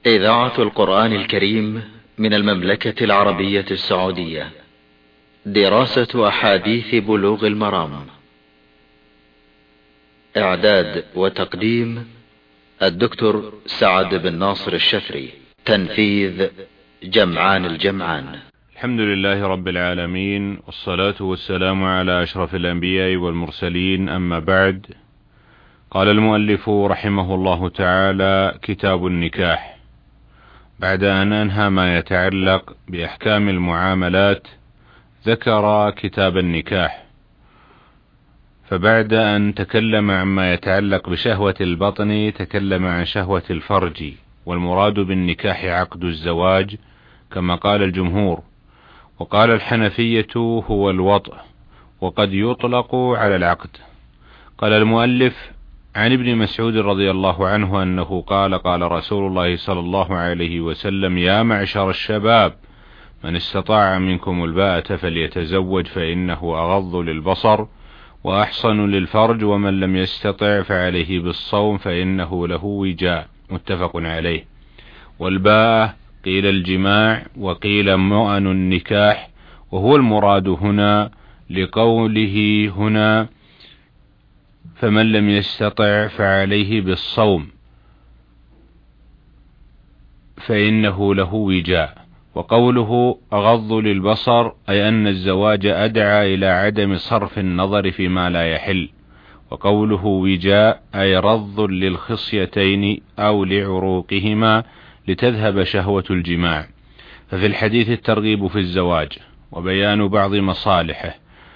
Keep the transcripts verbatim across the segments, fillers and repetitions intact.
إذاعة القرآن الكريم من المملكة العربية السعودية. دراسة أحاديث بلوغ المرام. إعداد وتقديم الدكتور سعد بن ناصر الشفري. تنفيذ جمعان الجمعان. الحمد لله رب العالمين، والصلاة والسلام على أشرف الأنبياء والمرسلين، أما بعد. قال المؤلف رحمه الله تعالى: كتاب النكاح. بعد أن أنهى ما يتعلق بأحكام المعاملات ذكر كتاب النكاح، فبعد أن تكلم عما يتعلق بشهوة البطن تكلم عن شهوة الفرج، والمراد بالنكاح عقد الزواج كما قال الجمهور، وقال الحنفية هو الوطء، وقد يطلق على العقد. قال المؤلف: عن ابن مسعود رضي الله عنه أنه قال: قال رسول الله صلى الله عليه وسلم: يا معشر الشباب، من استطاع منكم الباءة فليتزوج فإنه أغض للبصر وأحصن للفرج، ومن لم يستطع فعليه بالصوم فإنه له وجاء. متفق عليه. والباءة قيل الجماع وقيل مؤن النكاح، وهو المراد هنا لقوله هنا: فمن لم يستطع فعليه بالصوم فإنه له وجاء. وقوله أغض للبصر أي أن الزواج أدعى إلى عدم صرف النظر فيما لا يحل. وقوله وجاء أي رض للخصيتين أو لعروقهما لتذهب شهوة الجماع. ففي الحديث الترغيب في الزواج وبيان بعض مصالحه،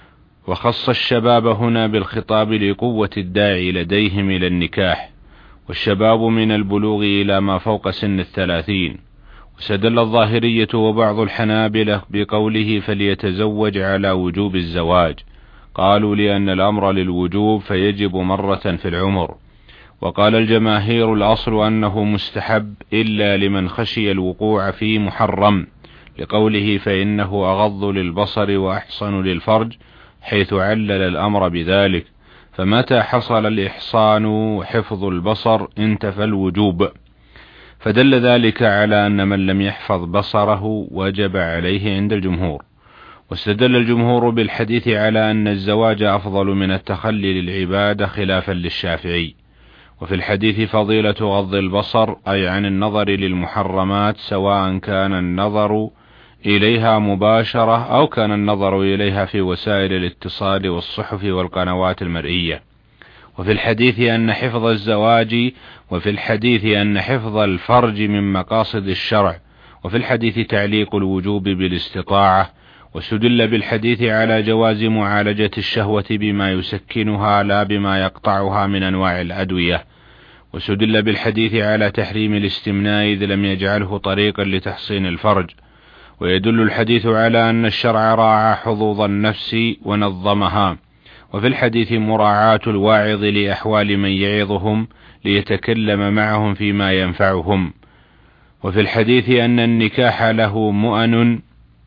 وخص الشباب هنا بالخطاب لقوة الداعي لديهم إلى النكاح، والشباب من البلوغ إلى ما فوق سن الثلاثين. وسدل الظاهرية وبعض الحنابلة بقوله فليتزوج على وجوب الزواج، قالوا لأن الأمر للوجوب فيجب مرة في العمر. وقال الجماهير الأصل أنه مستحب إلا لمن خشي الوقوع في محرم، لقوله فإنه أغض للبصر وأحصن للفرج، حيث علل الأمر بذلك. فمتى حصل الإحصان وحفظ البصر انتفى الوجوب، فدل ذلك على أن من لم يحفظ بصره وجب عليه عند الجمهور. واستدل الجمهور بالحديث على أن الزواج أفضل من التخلي للعبادة خلافا للشافعي. وفي الحديث فضيلة غض البصر أي عن النظر للمحرمات، سواء كان النظر إليها مباشرة أو كان النظر إليها في وسائل الاتصال والصحف والقنوات المرئية. وفي الحديث أن حفظ الزواج وفي الحديث أن حفظ الفرج من مقاصد الشرع. وفي الحديث تعليق الوجوب بالاستطاعة. واستدل بالحديث على جواز معالجة الشهوة بما يسكنها لا بما يقطعها من أنواع الأدوية. واستدل بالحديث على تحريم الاستمناء إذ لم يجعله طريقا لتحصين الفرج. ويدل الحديث على أن الشرع راعى حظوظ النفس ونظمها. وفي الحديث مراعاة الواعظ لأحوال من يعظهم ليتكلم معهم فيما ينفعهم. وفي الحديث أن النكاح له مؤن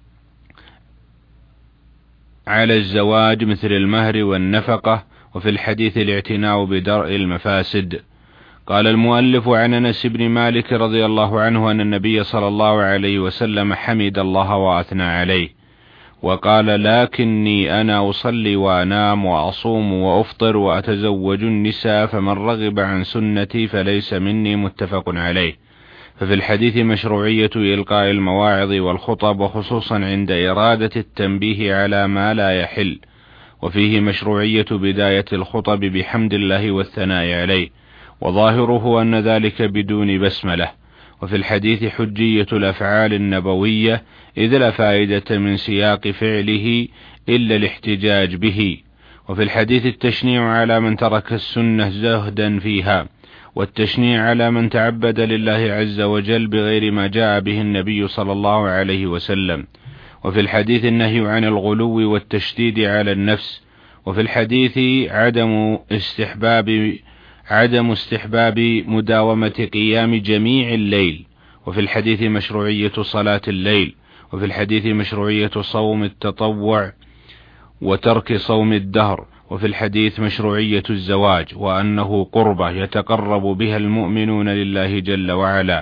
على الزواج مثل المهر والنفقة. وفي الحديث الاعتناء بدرء المفاسد. قال المؤلف: عن أنس بن مالك رضي الله عنه أن النبي صلى الله عليه وسلم حمد الله وأثنى عليه وقال: لكني أنا أصلي وأنام وأصوم وأفطر وأتزوج النساء، فمن رغب عن سنتي فليس مني. متفق عليه. ففي الحديث مشروعية إلقاء المواعظ والخطب، وخصوصا عند إرادة التنبيه على ما لا يحل. وفيه مشروعية بداية الخطب بحمد الله والثناء عليه، وظاهره أن ذلك بدون بسملة. وفي الحديث حجية الأفعال النبوية، إذ لا فائدة من سياق فعله إلا الاحتجاج به. وفي الحديث التشنيع على من ترك السنة زهدا فيها، والتشنيع على من تعبد لله عز وجل بغير ما جاء به النبي صلى الله عليه وسلم. وفي الحديث النهي عن الغلو والتشديد على النفس. وفي الحديث عدم استحباب عدم استحباب مداومة قيام جميع الليل. وفي الحديث مشروعية صلاة الليل. وفي الحديث مشروعية صوم التطوع وترك صوم الدهر. وفي الحديث مشروعية الزواج، وأنه قربة يتقرب بها المؤمنون لله جل وعلا.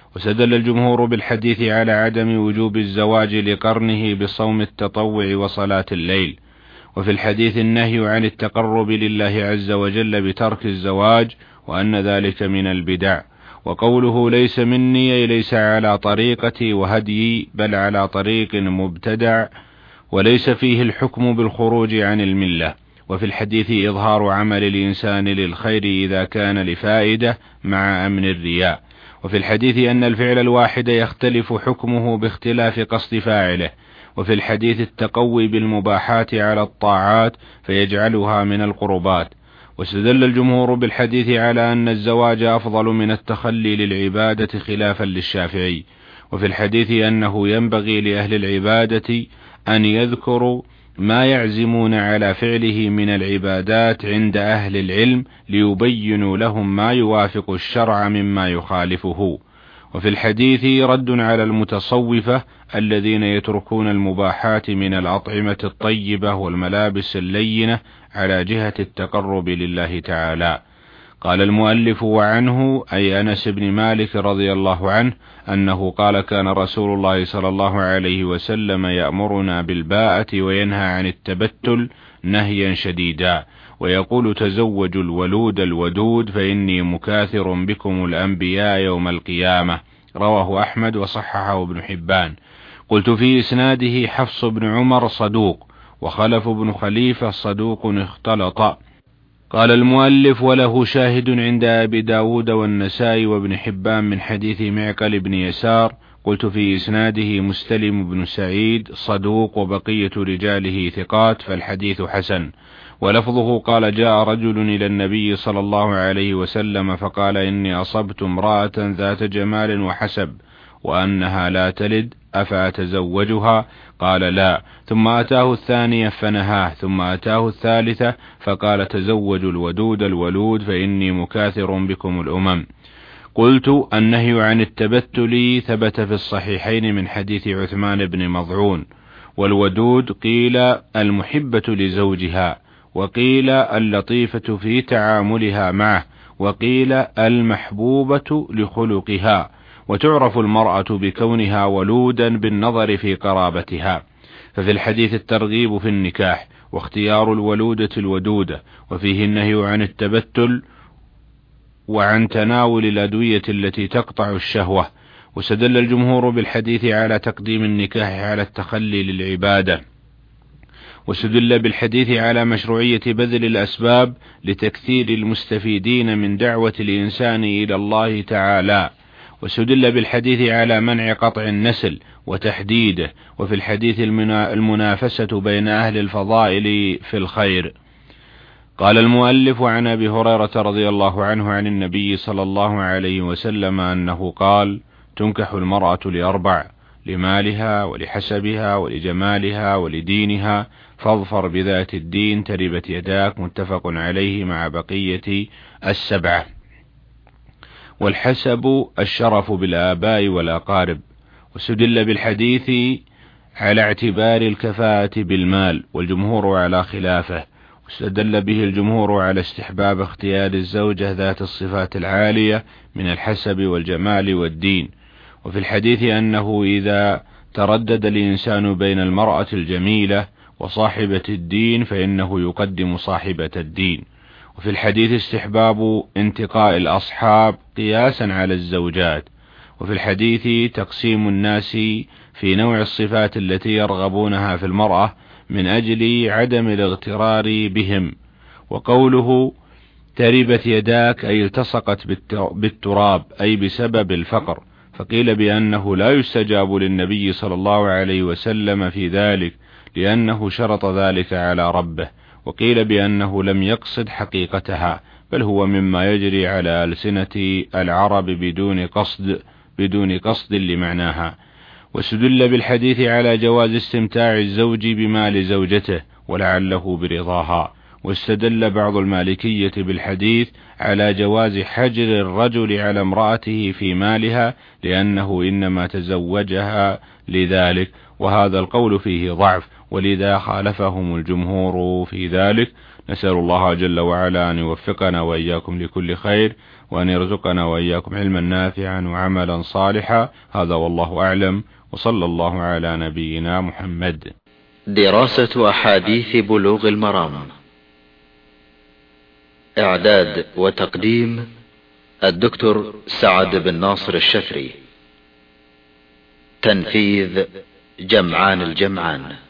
واستدل الجمهور بالحديث على عدم وجوب الزواج لقرنه بصوم التطوع وصلاة الليل. وفي الحديث النهي عن التقرب لله عز وجل بترك الزواج، وأن ذلك من البدع. وقوله ليس مني ليس على طريقتي وهديي، بل على طريق مبتدع، وليس فيه الحكم بالخروج عن الملة. وفي الحديث إظهار عمل الإنسان للخير إذا كان لفائدة مع أمن الرياء. وفي الحديث أن الفعل الواحد يختلف حكمه باختلاف قصد فاعله. وفي الحديث التقوي بالمباحات على الطاعات فيجعلها من القربات. واستدل الجمهور بالحديث على أن الزواج أفضل من التخلي للعبادة خلافا للشافعي. وفي الحديث أنه ينبغي لأهل العبادة أن يذكروا ما يعزمون على فعله من العبادات عند أهل العلم ليبينوا لهم ما يوافق الشرع مما يخالفه. وفي الحديث رد على المتصوفة الذين يتركون المباحات من الأطعمة الطيبة والملابس اللينة على جهة التقرب لله تعالى. قال المؤلف وعنه أي أنس بن مالك رضي الله عنه أنه قال كان رسول الله صلى الله عليه وسلم يأمرنا بالباءة وينهى عن التبتل نهيا شديدا، ويقول تزوجوا الولود الودود فإني مكاثر بكم الأنبياء يوم القيامة. رواه أحمد وصححه ابن حبان. قلت في إسناده حفص بن عمر صدوق، وخلف بن خليفة صدوق اختلط. قال المؤلف وله شاهد عند أبي داود والنسائي وابن حبان من حديث معقل بن يسار. قلت في إسناده مستلم بن سعيد صدوق وبقية رجاله ثقات، فالحديث حسن. ولفظه قال جاء رجل إلى النبي صلى الله عليه وسلم فقال إني أصبت امرأة ذات جمال وحسب وأنها لا تلد أفأتزوجها؟ قال لا. ثم أتاه الثانية فنهاه، ثم أتاه الثالثة فقال تزوجوا الودود الولود فإني مكاثر بكم الأمم. قلت النهي عن التبتل ثبت في الصحيحين من حديث عثمان بن مضعون. والودود قيل المحبة لزوجها، وقيل اللطيفة في تعاملها معه، وقيل المحبوبة لخلقها. وتعرف المرأة بكونها ولودا بالنظر في قرابتها. ففي الحديث الترغيب في النكاح واختيار الولودة الودودة، وفيه النهي عن التبتل وعن تناول الأدوية التي تقطع الشهوة. وستدل الجمهور بالحديث على تقديم النكاح على التخلي للعبادة. وستدل بالحديث على مشروعية بذل الأسباب لتكثير المستفيدين من دعوة الإنسان إلى الله تعالى. وسدل بالحديث على منع قطع النسل وتحديده. وفي الحديث المنافسة بين أهل الفضائل في الخير. قال المؤلف عن أبي هريرة رضي الله عنه عن النبي صلى الله عليه وسلم أنه قال تنكح المرأة لأربع: لمالها ولحسبها ولجمالها ولدينها، فاظفر بذات الدين تربت يداك. متفق عليه مع بقية السبعة. والحسب الشرف بالآباء والأقارب. وسدل بالحديث على اعتبار الكفاءة بالمال، والجمهور على خلافه. واستدل به الجمهور على استحباب اختيار الزوجة ذات الصفات العالية من الحسب والجمال والدين. وفي الحديث أنه إذا تردد الإنسان بين المرأة الجميلة وصاحبة الدين فإنه يقدم صاحبة الدين. وفي الحديث استحباب انتقاء الأصحاب قياسا على الزوجات. وفي الحديث تقسيم الناس في نوع الصفات التي يرغبونها في المرأة من أجل عدم الاغترار بهم. وقوله تربت يداك أي التصقت بالتراب أي بسبب الفقر، فقيل بأنه لا يستجاب للنبي صلى الله عليه وسلم في ذلك لأنه شرط ذلك على ربه. وقيل بأنه لم يقصد حقيقتها، بل هو مما يجري على ألسنة العرب بدون قصد بدون قصد لمعناها. واستدل بالحديث على جواز استمتاع الزوج بمال زوجته ولعله برضاها. واستدل بعض المالكية بالحديث على جواز حجر الرجل على امرأته في مالها لأنه إنما تزوجها لذلك، وهذا القول فيه ضعف. ولذا خالفهم الجمهور في ذلك. نسأل الله جل وعلا أن يوفقنا وإياكم لكل خير، وأن يرزقنا وإياكم علما نافعا وعملا صالحا. هذا والله أعلم، وصلى الله على نبينا محمد. دراسة أحاديث بلوغ المرام، إعداد وتقديم الدكتور سعد بن ناصر الشفري، تنفيذ جمعان الجمعان.